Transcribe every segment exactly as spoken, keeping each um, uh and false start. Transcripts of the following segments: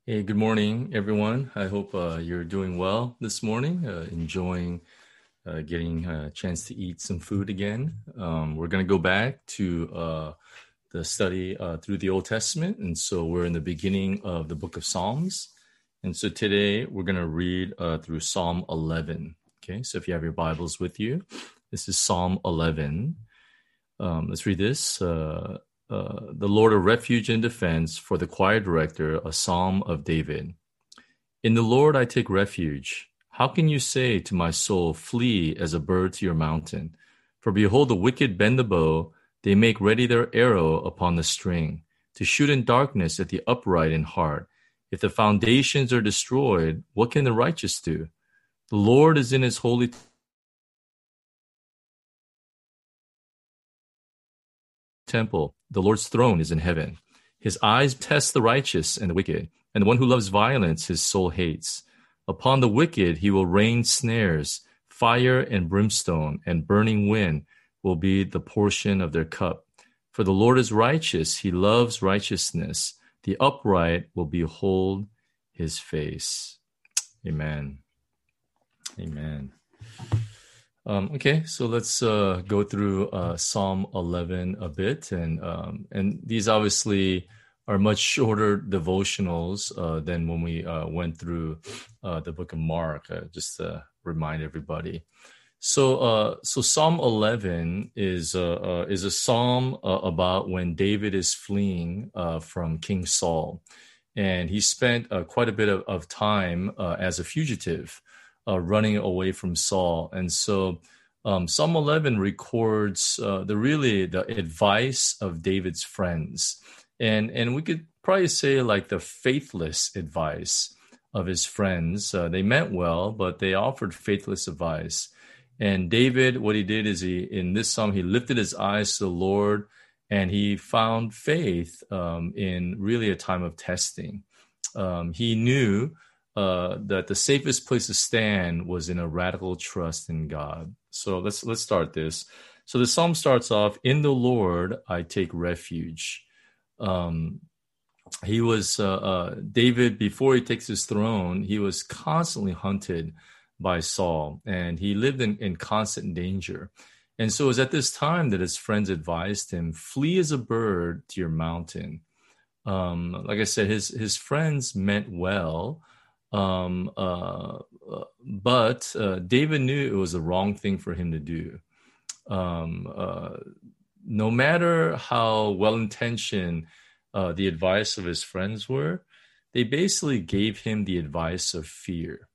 Hey, good morning, everyone. I hope uh, you're doing well this morning, uh, enjoying uh, getting a chance to eat some food again. Um, we're going to go back to uh, the study uh, through the Old Testament. And so we're in the beginning of the book of Psalms. And so today we're going to read uh, through Psalm eleven. Okay, so if you have your Bibles with you, this is Psalm eleven. Um, let's read this. Uh, uh, the Lord a refuge and defense for the choir director, a psalm of David. In the Lord I take refuge. How can you say to my soul, flee as a bird to your mountain? For behold, the wicked bend the bow. They make ready their arrow upon the string, to shoot in darkness at the upright in heart. If the foundations are destroyed, what can the righteous do? The Lord is in his holy temple. The Lord's throne is in heaven. His eyes test the righteous and the wicked, and the one who loves violence his soul hates. Upon the wicked he will rain snares, fire and brimstone, and burning wind will be the portion of their cup. For the Lord is righteous, he loves righteousness. The upright will behold his face. Amen. Amen. Um, okay, so let's uh, go through uh, Psalm eleven a bit, and um, and these obviously are much shorter devotionals uh, than when we uh, went through uh, the book of Mark. Uh, just to remind everybody. So, uh, so Psalm eleven is uh, uh, is a psalm uh, about when David is fleeing uh, from King Saul, and he spent uh, quite a bit of, of time uh, as a fugitive. Uh, running away from Saul. And so um, Psalm eleven records uh, the really the advice of David's friends. And, and we could probably say like the faithless advice of his friends. Uh, they meant well, but they offered faithless advice. And David, what he did is he, in this psalm, he lifted his eyes to the Lord and he found faith um, in really a time of testing. Um, he knew Uh, that the safest place to stand was in a radical trust in God. So let's let's start this. So the psalm starts off, "In the Lord I take refuge." Um, he was uh, uh, David before he takes his throne. He was constantly hunted by Saul, and he lived in, in constant danger. And so it was at this time that his friends advised him, "Flee as a bird to your mountain." Um, like I said, his his friends meant well. Um, uh, but uh, David knew it was the wrong thing for him to do. Um, uh, no matter how well-intentioned uh, the advice of his friends were, they basically gave him the advice of fear.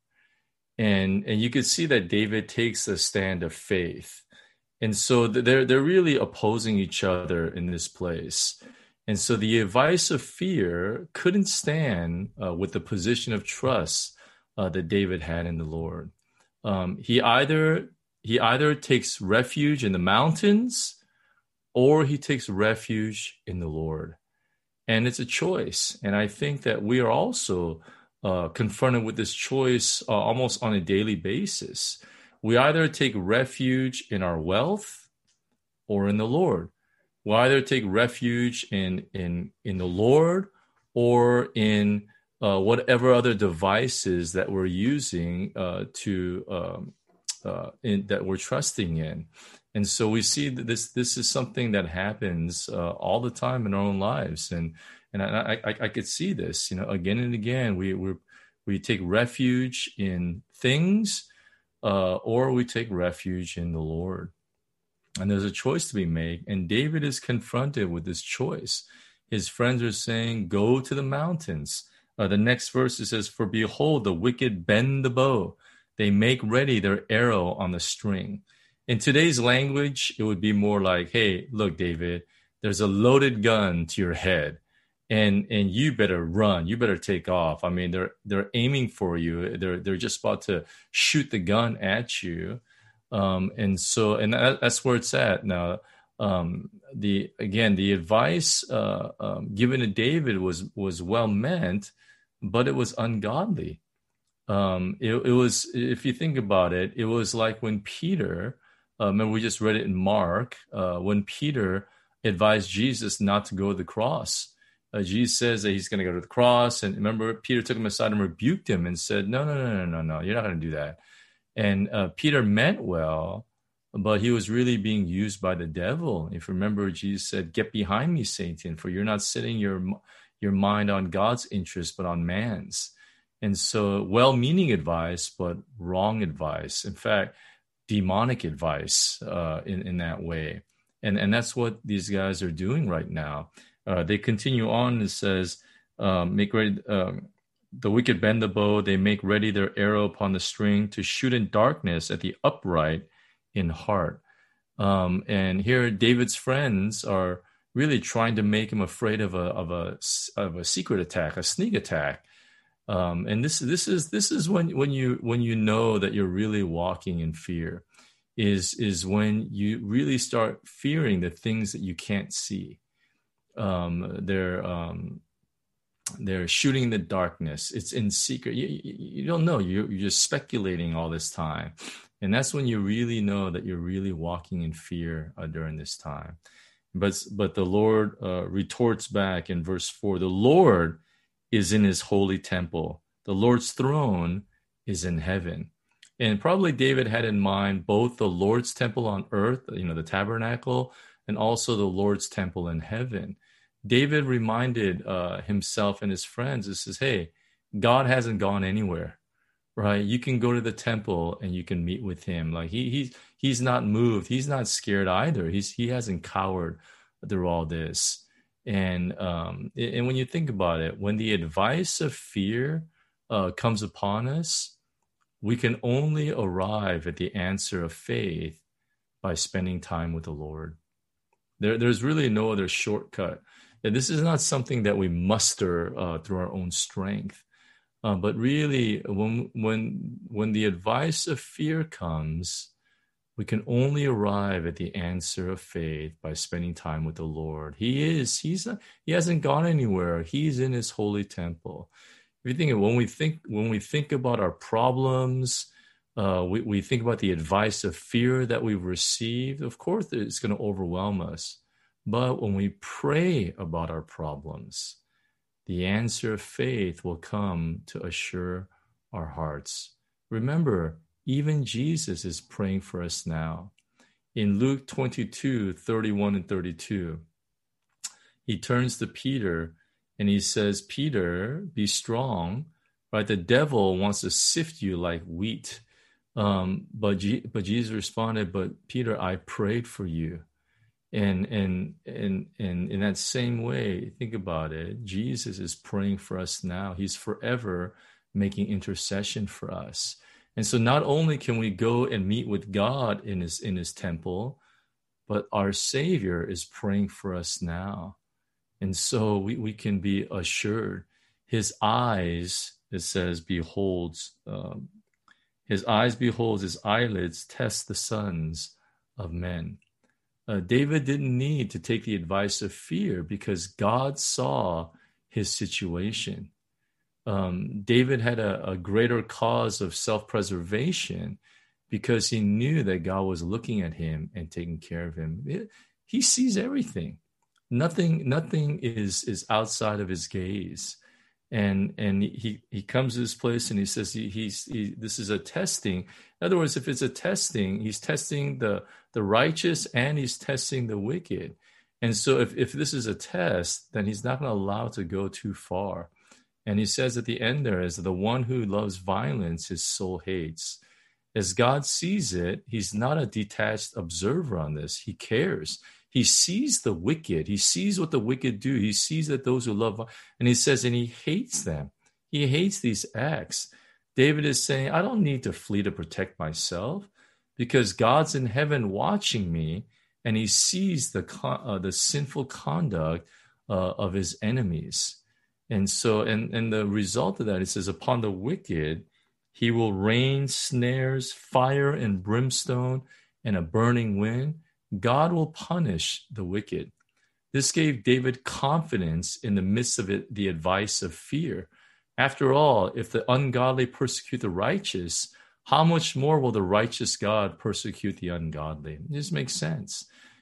And and you could see that David takes a stand of faith. And so they're they're really opposing each other in this place. And so the advice of fear couldn't stand uh, with the position of trust uh, that David had in the Lord. Um, he either he either takes refuge in the mountains or he takes refuge in the Lord. And it's a choice. And I think that we are also uh, confronted with this choice uh, almost on a daily basis. We either take refuge in our wealth or in the Lord. We'll either take refuge in in in the Lord or in uh, whatever other devices that we're using uh, to um, uh, in, that we're trusting in. And so we see that this this is something that happens uh, all the time in our own lives, and and I, I I could see this, you know, again and again. We we we take refuge in things, uh, or we take refuge in the Lord. And there's a choice to be made. And David is confronted with this choice. His friends are saying, go to the mountains. Uh, the next verse it says, for behold, the wicked bend the bow. They make ready their arrow on the string. In today's language, it would be more like, hey, look, David, there's a loaded gun to your head. And and you better run. You better take off. I mean, they're they're aiming for you. They're they're just about to shoot the gun at you. Um, and so, and that, that's where it's at now. Um, the again, the advice uh, um, given to David was was well meant, but it was ungodly. Um, it, it was, if you think about it, it was like when Peter, uh, remember we just read it in Mark, uh, when Peter advised Jesus not to go to the cross. Uh, Jesus says that he's going to go to the cross. And remember, Peter took him aside and rebuked him and said, no, no, no, no, no, no, you're not going to do that. And uh, Peter meant well, but he was really being used by the devil. If you remember, Jesus said, get behind me, Satan, for you're not setting your, your mind on God's interest, but on man's. And so well-meaning advice, but wrong advice. In fact, demonic advice uh, in, in that way. And, and that's what these guys are doing right now. Uh, they continue on. It says, um, make ready, um, the wicked bend the bow. They make ready their arrow upon the string to shoot in darkness at the upright in heart. Um, and here David's friends are really trying to make him afraid of a, of a, of a secret attack, a sneak attack. Um, and this, this is, this is when, when you, when you know that you're really walking in fear is, is when you really start fearing the things that you can't see. Um, they're, um, they're shooting in the darkness. It's in secret. You, you, you don't know. You're, you're just speculating all this time. And that's when you really know that you're really walking in fear uh, during this time. But, but the Lord uh, retorts back in verse four, the Lord is in his holy temple. The Lord's throne is in heaven. And probably David had in mind both the Lord's temple on earth, you know, the tabernacle, and also the Lord's temple in heaven. David reminded uh, himself and his friends, it says, hey, God hasn't gone anywhere, right? You can go to the temple and you can meet with him. Like he, he's, he's not moved. He's not scared either. He's, he hasn't cowered through all this. And, um, and when you think about it, when the advice of fear uh, comes upon us, we can only arrive at the answer of faith by spending time with the Lord. There, there's really no other shortcut. And this is not something that we muster uh, through our own strength, uh, but really, when when when the advice of fear comes, we can only arrive at the answer of faith by spending time with the Lord. He is he's not, he hasn't gone anywhere. He's in his holy temple. If you think when we think when we think about our problems, uh, we we think about the advice of fear that we've received. Of course, it's going to overwhelm us. But when we pray about our problems, the answer of faith will come to assure our hearts. Remember, even Jesus is praying for us now. In Luke twenty-two, thirty-one and thirty-two, he turns to Peter and he says, Peter, be strong, right? The devil wants to sift you like wheat. Um, but, G- but Jesus responded, but Peter, I prayed for you. And, and, and, and in that same way, think about it, Jesus is praying for us now. He's forever making intercession for us. And so not only can we go and meet with God in his, in his temple, but our Savior is praying for us now. And so we, we can be assured. His eyes, it says, beholds, um, his eyes beholds, his eyelids test the sons of men. Uh, David didn't need to take the advice of fear because God saw his situation. Um, David had a, a greater cause of self-preservation because he knew that God was looking at him and taking care of him. It, he sees everything. Nothing, nothing is, is outside of his gaze. And and he, he comes to this place and he says he, he's he, this is a testing. In other words, if it's a testing, he's testing the, the righteous and he's testing the wicked. And so if, if this is a test, then he's not going to allow it to go too far. And he says at the end there is the one who loves violence, his soul hates. As God sees it, he's not a detached observer on this. He cares. He sees the wicked. He sees what the wicked do. He sees that those who love, and he says, and he hates them. He hates these acts. David is saying, I don't need to flee to protect myself because God's in heaven watching me, and he sees the uh, the sinful conduct uh, of his enemies. And so, and, and the result of that, it says, upon the wicked, he will rain snares, fire and brimstone, and a burning wind. God will punish the wicked. This gave David confidence in the midst of it, the advice of fear. After all, if the ungodly persecute the righteous, how much more will the righteous God persecute the ungodly? It just makes sense.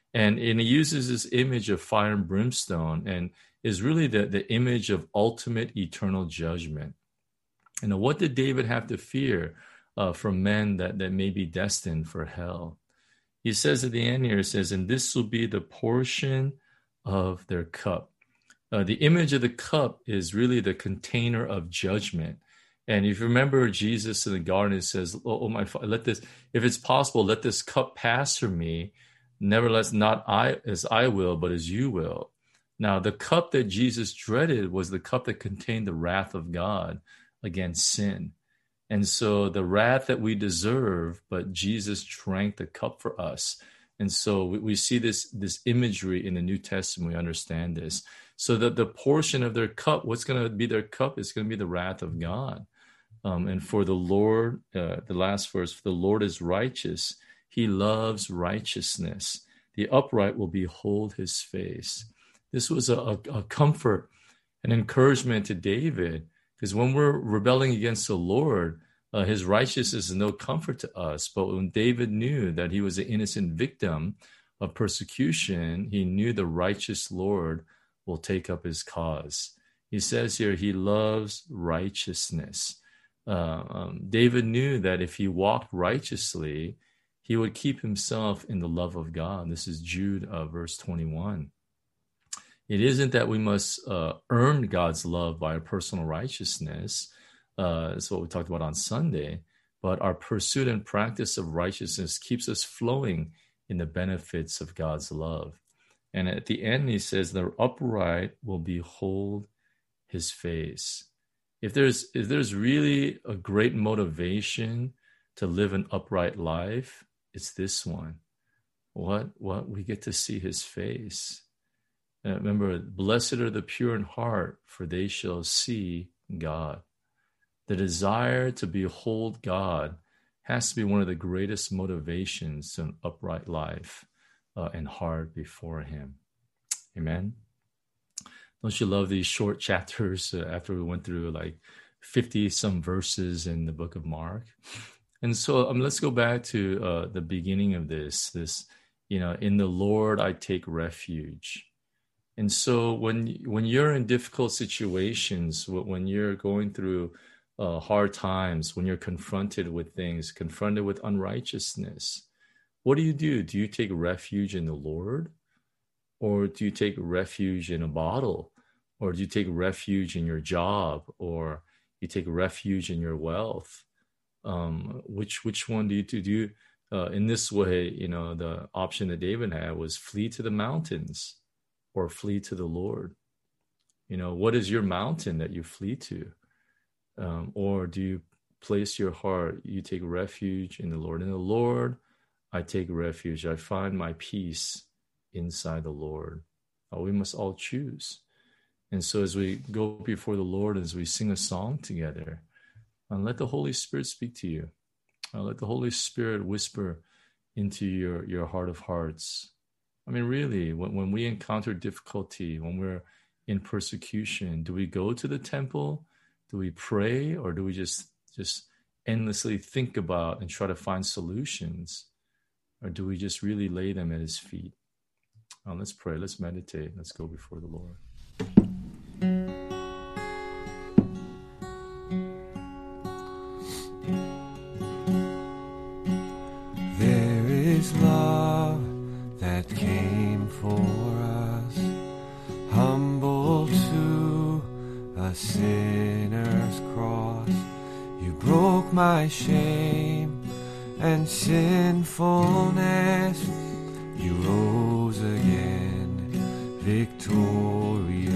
And, and he uses this image of fire and brimstone and is really the, the image of ultimate eternal judgment. And what did David have to fear uh, from men that, that may be destined for hell? He says at the end here, it says, and this will be the portion of their cup. Uh, the image of the cup is really the container of judgment. And if you remember Jesus in the garden, it says, oh, oh my, let this, if it's possible, let this cup pass from me. Nevertheless, not I as I will, but as you will. Now, the cup that Jesus dreaded was the cup that contained the wrath of God against sin. And so the wrath that we deserve, but Jesus drank the cup for us. And so we, we see this, this imagery in the New Testament. We understand this. So that the portion of their cup, what's going to be their cup is going to be the wrath of God. Um, and for the Lord, uh, the last verse, for the Lord is righteous. He loves righteousness. The upright will behold his face. This was a, a, a comfort, an encouragement to David, because when we're rebelling against the Lord, uh, his righteousness is no comfort to us. But when David knew that he was an innocent victim of persecution, he knew the righteous Lord will take up his cause. He says here, he loves righteousness. Uh, um, David knew that if he walked righteously, he would keep himself in the love of God. This is Jude uh, verse twenty-one. It isn't that we must uh, earn God's love by our personal righteousness. Uh, that's what we talked about on Sunday. But our pursuit and practice of righteousness keeps us flowing in the benefits of God's love. And at the end, he says, the upright will behold his face. If there's, if there's really a great motivation to live an upright life, it's this one. What, what we get to see his face. Uh, remember, blessed are the pure in heart, for they shall see God. The desire to behold God has to be one of the greatest motivations to an upright life uh, and heart before him. Amen. Don't you love these short chapters uh, after we went through like fifty some verses in the book of Mark? And so um, let's go back to uh, the beginning of this, this, you know, in the Lord, I take refuge. And so when, when you're in difficult situations, when you're going through uh, hard times, when you're confronted with things, confronted with unrighteousness, what do you do? Do you take refuge in the Lord? Or do you take refuge in a bottle? Or do you take refuge in your job? Or you take refuge in your wealth? Um, which which one do you do? do you, uh, in this way, you know, the option that David had was flee to the mountains or flee to the Lord. You know, what is your mountain that you flee to? Um, or do you place your heart, you take refuge in the Lord? In the Lord, I take refuge. I find my peace inside the Lord. Oh, we must all choose. And so as we go before the Lord, as we sing a song together, and let the Holy Spirit speak to you. Uh, let the Holy Spirit whisper into your, your heart of hearts. I mean, really, when, when we encounter difficulty, when we're in persecution, do we go to the temple? Do we pray? Or do we just, just endlessly think about and try to find solutions? Or do we just really lay them at his feet? Uh, let's pray. Let's meditate. Let's go before the Lord. Love that came for us, humble to a sinner's cross. You broke my shame and sinfulness. You rose again, victorious.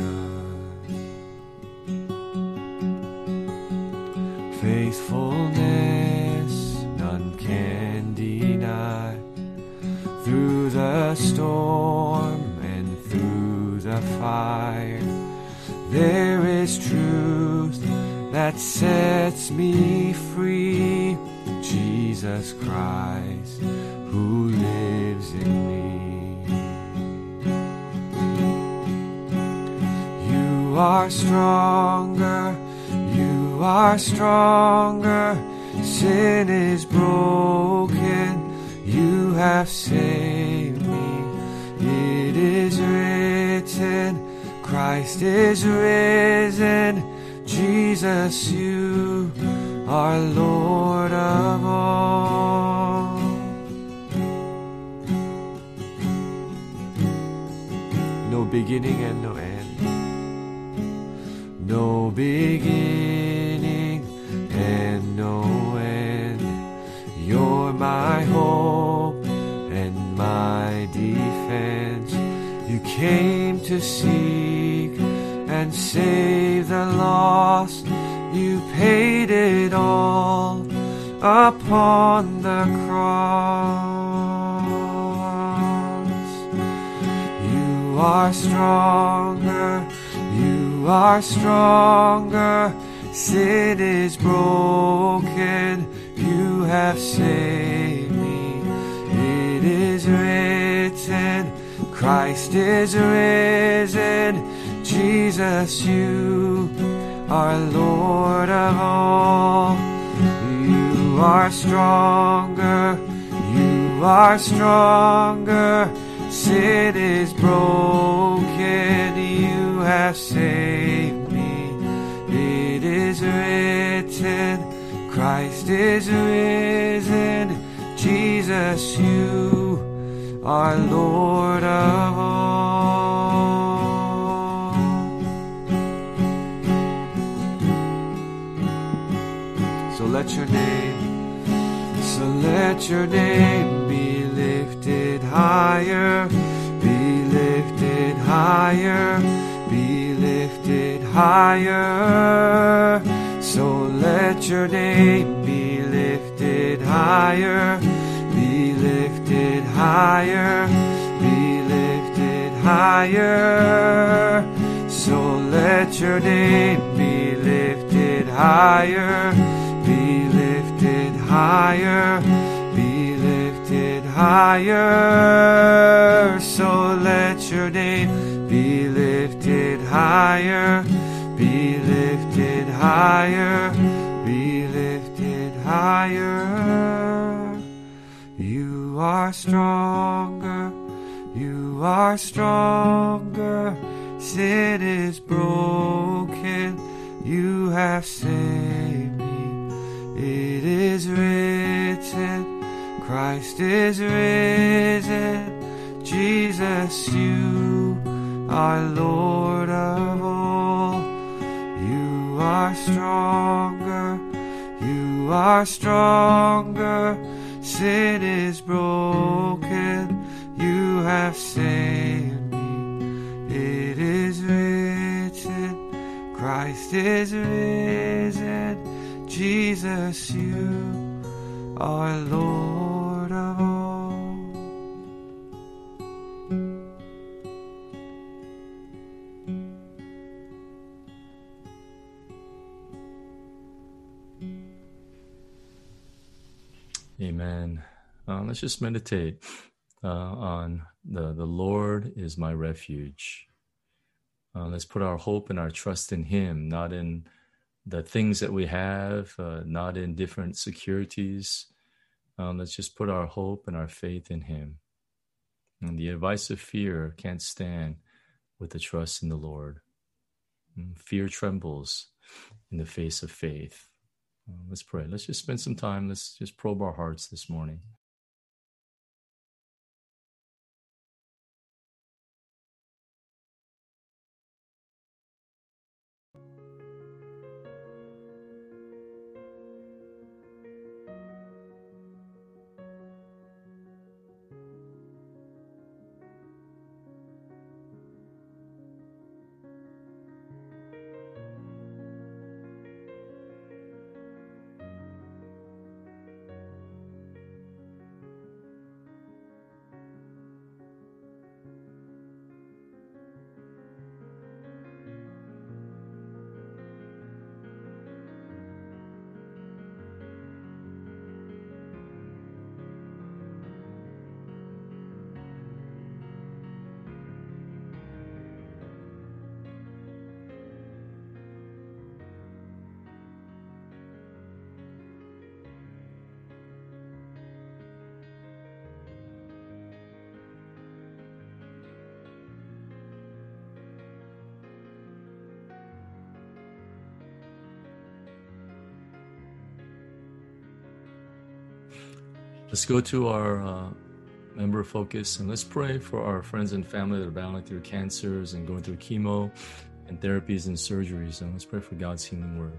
Faithfulness none can deny. Through the storm and through the fire, there is truth that sets me free. Jesus Christ, who lives in me. You are stronger, you are stronger. Sin is broken. You have saved me, is written, Christ is risen, Jesus, you are Lord of all. No beginning and no end. No beginning and no end. You're my hope and my defense. You came to seek and save the lost. You paid it all upon the cross. You are stronger, you are stronger. Sin is broken, you have saved me. It is written, Christ is risen, Jesus, you are Lord of all. You are stronger, you are stronger. Sin is broken, you have saved me. It is written, Christ is risen, Jesus, you are Lord of all. So let your name, so let your name be lifted higher, be lifted higher, be lifted higher. So let your name be lifted higher, be lifted higher, be lifted higher. So let your name be lifted higher, be lifted higher, be lifted higher. So let your name be lifted higher, be lifted higher, be lifted higher. You are stronger, you are stronger. Sin is broken, you have saved me. It is written, Christ is risen, Jesus, you are Lord of all. You are stronger, you are stronger. Sin is broken, you have saved me. It is written, Christ is risen, Jesus, you are Lord of all. Amen. Uh, let's just meditate uh, on the, the Lord is my refuge. Uh, let's put our hope and our trust in Him, not in the things that we have, uh, not in different securities. Um, let's just put our hope and our faith in Him. And the advice of fear can't stand with the trust in the Lord. And fear trembles in the face of faith. Uh, let's pray. Let's just spend some time. Let's just probe our hearts this morning. Let's go to our uh, member focus and let's pray for our friends and family that are battling through cancers and going through chemo and therapies and surgeries. And let's pray for God's healing word.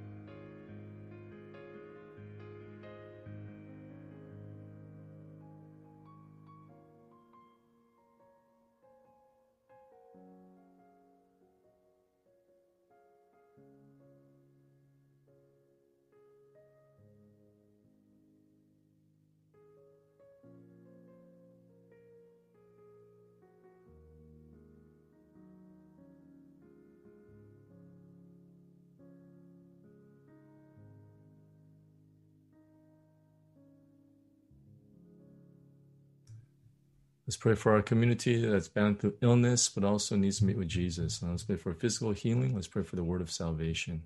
Let's pray for our community that's bound through illness, but also needs to meet with Jesus. And let's pray for physical healing. Let's pray for the word of salvation.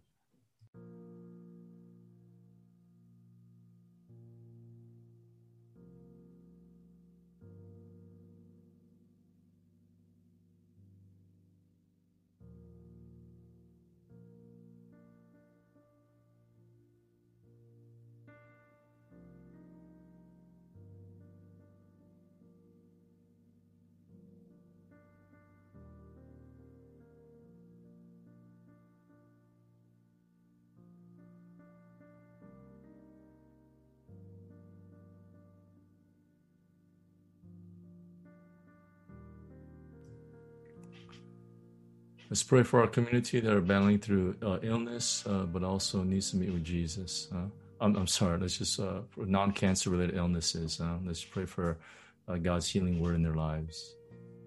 Let's pray for our community that are battling through uh, illness, uh, but also needs to meet with Jesus. Uh, I'm, I'm sorry, let's just, uh, for non-cancer related illnesses, uh, let's pray for uh, God's healing word in their lives.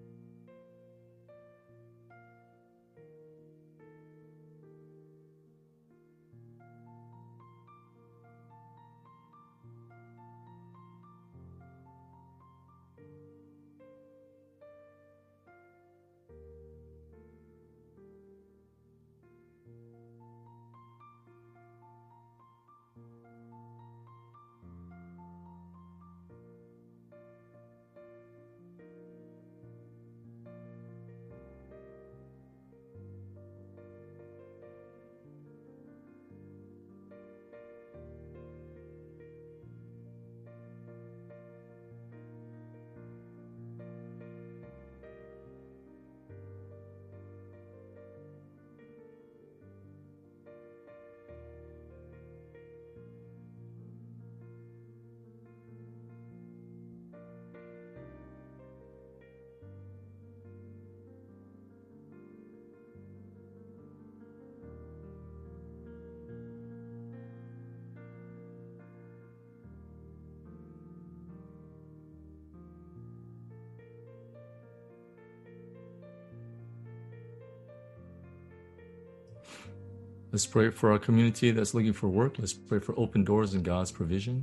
Let's pray for our community that's looking for work. Let's pray for open doors and God's provision.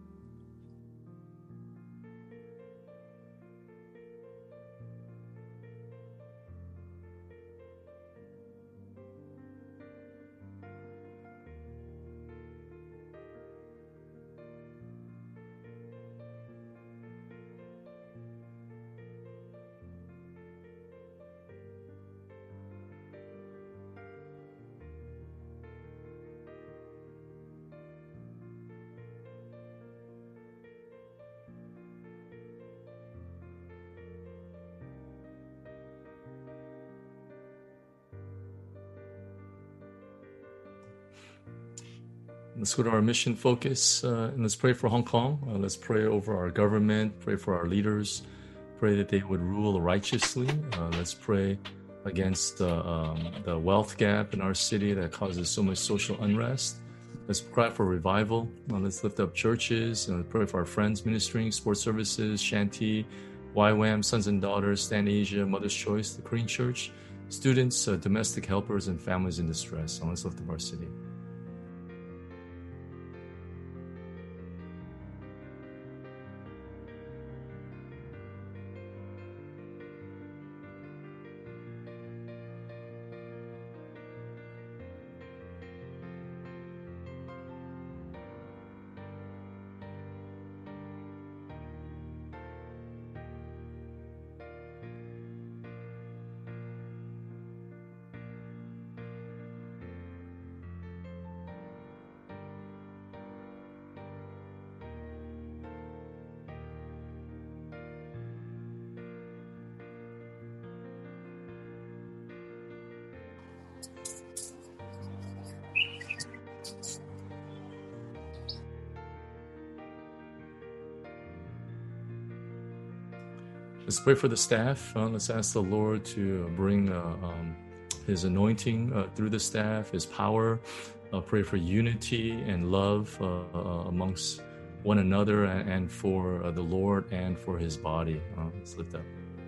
Let's go to our mission focus uh, and let's pray for Hong Kong. Uh, let's pray over our government, pray for our leaders, pray that they would rule righteously. Uh, let's pray against uh, um, the wealth gap in our city that causes so much social unrest. Let's cry for revival. Uh, let's lift up churches and pray for our friends ministering, sports services, Shanty, Y WAM, Sons and Daughters, Stand Asia, Mother's Choice, the Korean Church, students, uh, domestic helpers, and families in distress. And let's lift up our city. Let's pray for the staff. Uh, let's ask the Lord to bring uh, um, His anointing uh, through the staff, His power. Uh, pray for unity and love uh, uh, amongst one another and, and for uh, the Lord and for His body. Uh, let's lift up.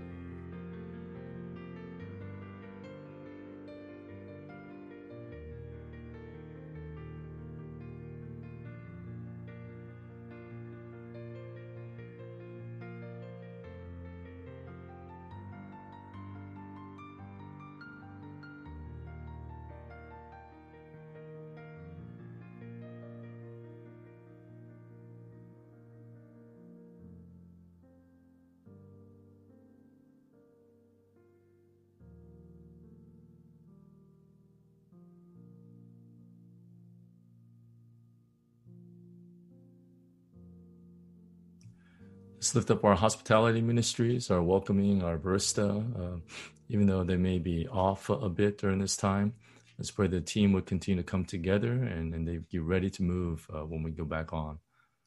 Let's lift up our hospitality ministries, our welcoming, our barista, uh, even though they may be off a bit during this time. Let's pray the team would continue to come together and, and they get ready to move uh, when we go back on.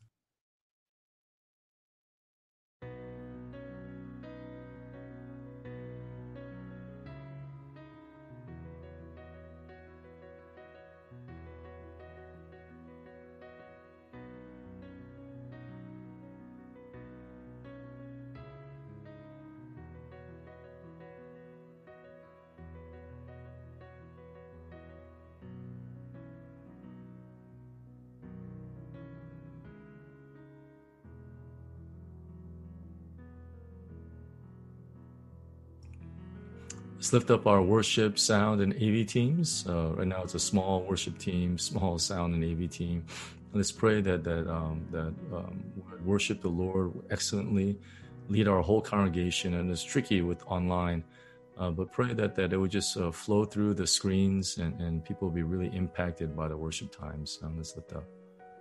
Let's lift up our worship, sound, and A V teams. Uh, right now, it's a small worship team, small sound and A V team. Let's pray that that um, that um, would worship the Lord excellently, lead our whole congregation. And it's tricky with online, uh, but pray that that it would just uh, flow through the screens and, and people will be really impacted by the worship times. Um, let's lift up.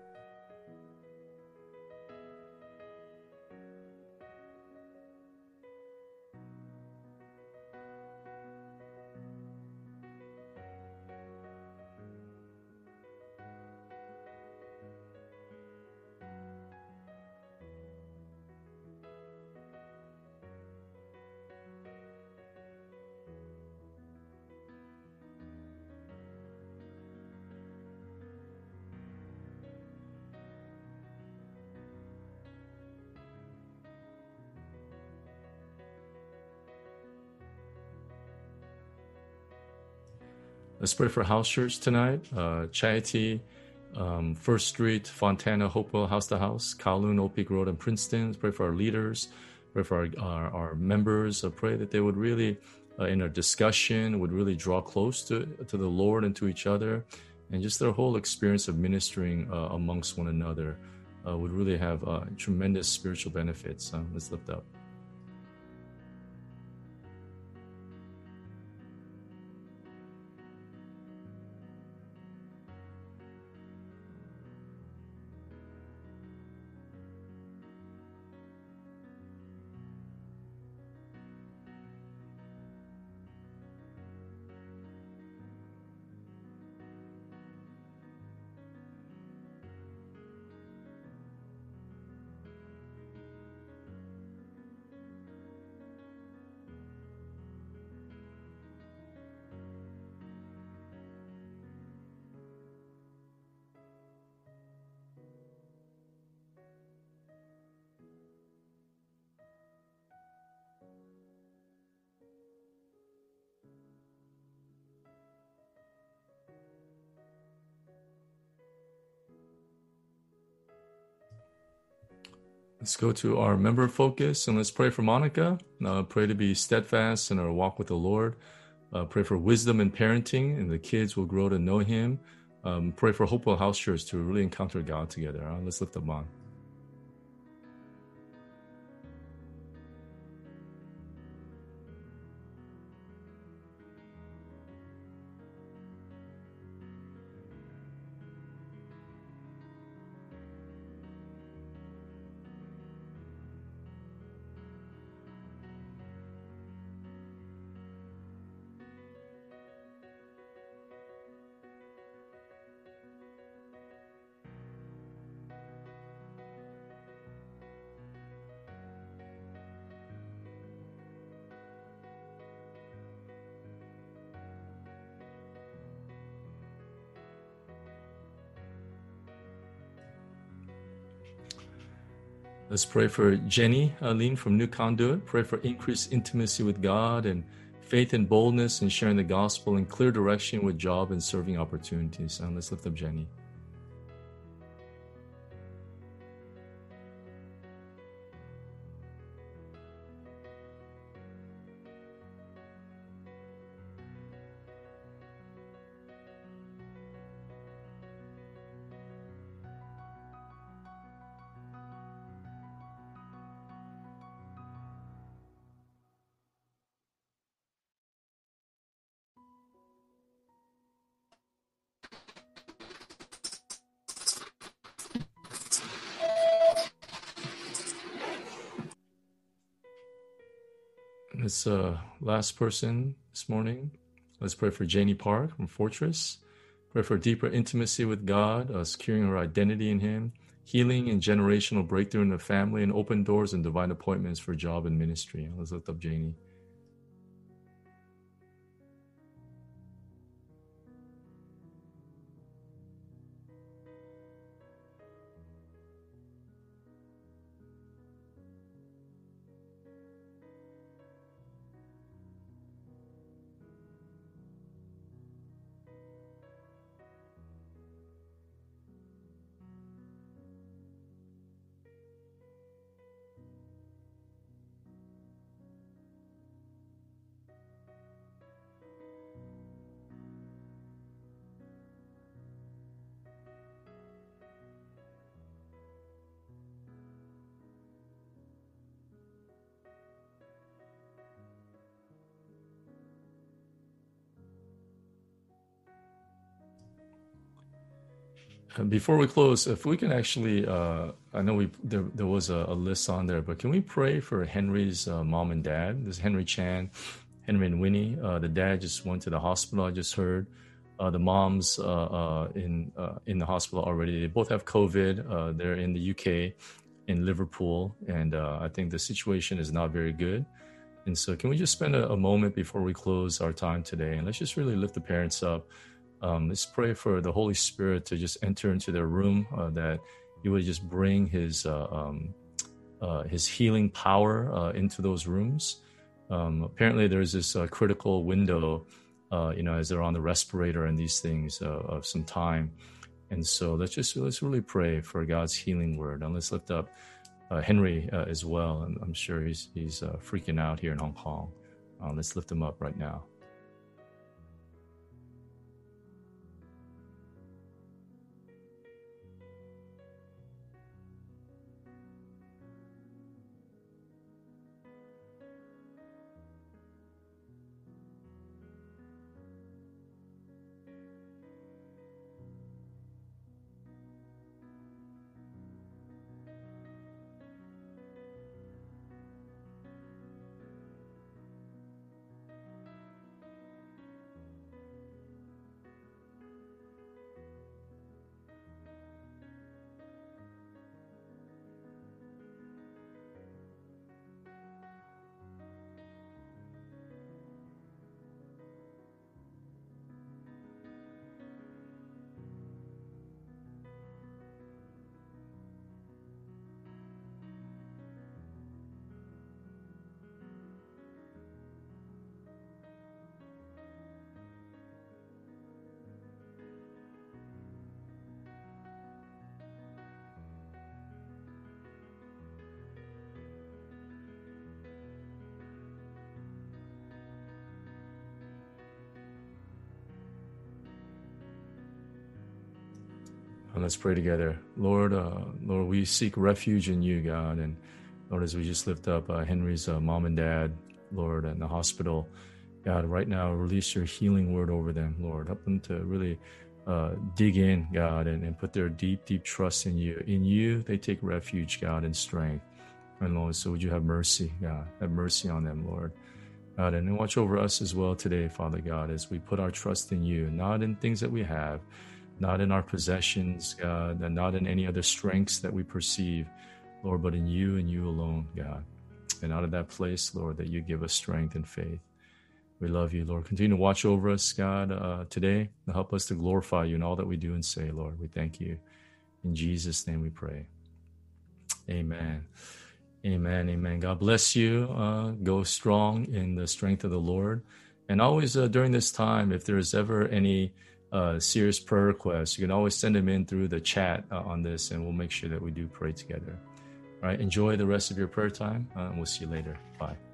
Let's pray for house church tonight. Uh, Charity, um, First Street, Fontana, Hopewell, House to House, Kowloon, Old Peak Road, and Princeton. Let's pray for our leaders. Pray for our, our, our members. Uh, pray that they would really, uh, in our discussion, would really draw close to, to the Lord and to each other. And just their whole experience of ministering uh, amongst one another uh, would really have uh, tremendous spiritual benefits. Uh, let's lift up. Let's go to our member focus and let's pray for Monica. Uh, pray to be steadfast in our walk with the Lord. Uh, pray for wisdom in parenting and the kids will grow to know Him. Um, pray for Hopewell House Church to really encounter God together. Uh, let's lift up Mon. Let's pray for Jenny Aline from New Conduit. Pray for increased intimacy with God and faith and boldness in sharing the gospel and clear direction with job and serving opportunities. And let's lift up Jenny. This uh, last person this morning, let's pray for Janie Park from Fortress. Pray for deeper intimacy with God, uh, securing her identity in Him, healing and generational breakthrough in the family, and open doors and divine appointments for job and ministry. Let's lift up Janie. Before we close, if we can actually, uh, I know we there, there was a, a list on there, but can we pray for Henry's uh, mom and dad? This is Henry Chan, Henry and Winnie. Uh, the dad just went to the hospital, I just heard. Uh, the mom's uh, uh, in uh, in the hospital already. They both have COVID. Uh, they're in the U K, in Liverpool, and uh, I think the situation is not very good. And so can we just spend a, a moment before we close our time today, and let's just really lift the parents up. Um, let's pray for the Holy Spirit to just enter into their room, uh, that He would just bring His uh, um, uh, His healing power uh, into those rooms. Um, apparently, there's this uh, critical window, uh, you know, as they're on the respirator and these things uh, of some time. And so let's just let's really pray for God's healing word, and let's lift up uh, Henry uh, as well. And I'm sure he's he's uh, freaking out here in Hong Kong. Uh, let's lift him up right now. And let's pray together. Lord, uh, Lord, we seek refuge in you, God. And Lord, as we just lift up uh, Henry's uh, mom and dad, Lord, in the hospital, God, right now, release your healing word over them, Lord. Help them to really uh, dig in, God, and, and put their deep, deep trust in you. In you, they take refuge, God, and strength. And Lord, so would you have mercy, God, have mercy on them, Lord. God, and watch over us as well today, Father God, as we put our trust in you, not in things that we have, not in our possessions, God, and not in any other strengths that we perceive, Lord, but in you and you alone, God. And out of that place, Lord, that you give us strength and faith. We love you, Lord. Continue to watch over us, God, uh, today, and help us to glorify you in all that we do and say, Lord. We thank you. In Jesus' name we pray. Amen. Amen. Amen. God bless you. Uh, go strong in the strength of the Lord. And always uh, during this time, if there's ever any uh, serious prayer requests, you can always send them in through the chat uh, on this, and we'll make sure that we do pray together. All right. Enjoy the rest of your prayer time. Uh, and we'll see you later. Bye.